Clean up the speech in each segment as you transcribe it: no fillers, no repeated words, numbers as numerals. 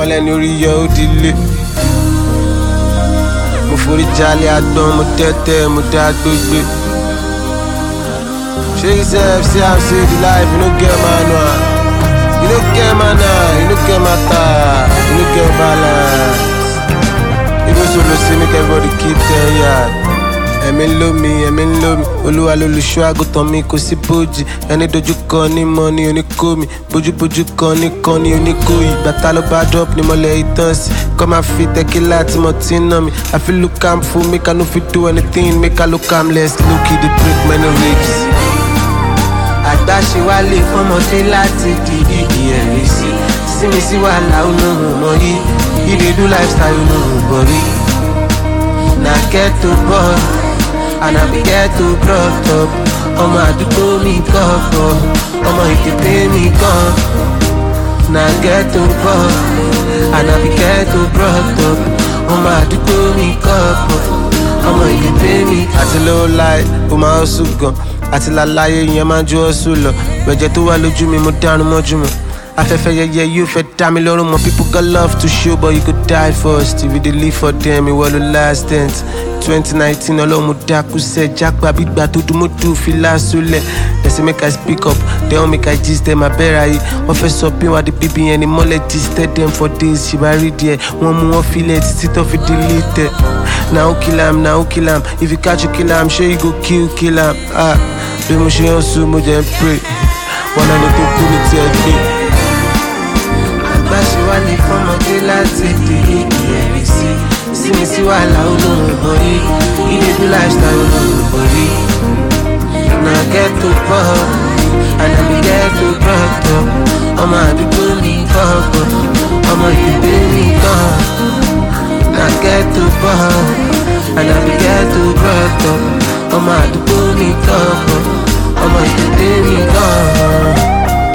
mọ́lẹ̀ ní orí yọ ó dilé. Mo forí jalè àgbọn, mo tẹ́tẹ́, mo dá gbégbé. Shey yourself, see how say the life, you no get manual. You no get manual, you no get matter, you no get balance. Even solo say make everybody keep 10 yards. Ẹ̀mí ń lò mí, Olúwa lolùṣọ́ àgùntàn mi kò sí bójì. Ẹni dojú kan ní mọ́ ní oníkó mi, bójúbójú kan ní oníkóyì. Bàtà ló bá drop ní mọ́lẹ̀ ìtàn sí. Kọ́ máa fi tẹ́kílà tí mo ti ń ná mi. I feel look am full, make I no fit do anything, make I look am less. Look it, dey break many ribs. Àgbàṣe wá lè fọ́mọdé láti di igi ẹ̀rí sí. Sími sí wàhálà olóhùn mọ́ yìí. You dey do lifestyle olóhùn bọ̀ rí. Na ghetto boy, and I be ghetto brought up. Ọmọ àdúgbò mi kọ̀ọ̀kọ̀, ọmọ ìdìbò mi gan. Na ghetto boy, and I be ghetto brought up. Ọmọ àdúgbò mi kọ̀ọ̀kọ̀, ọmọ ìdìbò mi. Àti lówó láì, ó máa ń sùn gan. Àti lálàyé yẹn máa ń ju ọ̀sùn lọ. Gbẹ̀jẹ̀ tó wà lójú mi, mo dánú mọ́jú mọ́. Afẹ́fẹ́ yẹyẹ yóò fẹ́ dá mi lọ́rùn mọ́. People got love to show, but you could die first. If you dey live for them, ìwọ ló last dent. 2019 ọlọ́run dákú sẹ́ jágbá gbígbà tó dùn mọ́tò fìlà sólẹ̀. They say make I speak up, they wan make I gist them abẹ́rẹ́ ayé. Wọ́n fẹ́ sọ bí wàá di bíbí yẹn ni mọ́lẹ̀ gisted them for days. Ṣèbá rí díẹ̀, wọ́n mú wọn filẹ̀ títí tó fi delete ẹ̀. Na who kill am, na who kill am. If you catch you kill am, sure you go kill am. Bí mo ṣe ń sùn, mo jẹ́ ń pray. Wọ́n lẹ́nu tó kú ní tiẹ̀ gbé. Àgbàṣe wá lè fọ́mọdé láti di igi ẹ̀rí sí. Sími sí wàhálà olóhùn borí. You dey do lifestyle olóhùn borí. Na ghetto boy, and I be ghetto brought up. Ọmọ àdúgbò mi kọ̀ọ̀kọ̀, ọmọ ìdìbò mi gan. Na ghetto boy, and I be ghetto brought up. Ọmọ àdúgbò mi kọ̀ọ̀kọ̀, ọmọ ìdìbò mi gan.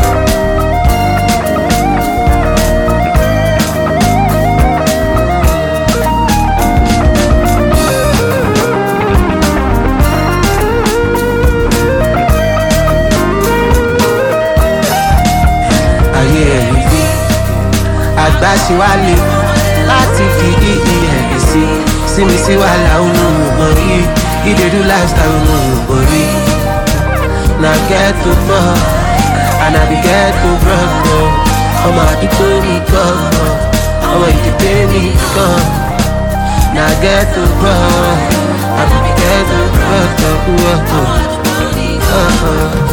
Àgbàṣe wá lè láti fi igi ẹ̀rí sí. Sími sí wàhálà olóhùn borí. You dey do lifestyle olóhùn borí. Na ghetto boy, and I be ghetto brought up. Ọmọ àdúgbò mi kọ̀ọ̀kọ̀, ọmọ ìdìbò mi gan. Na ghetto boy, I be ghetto brought up.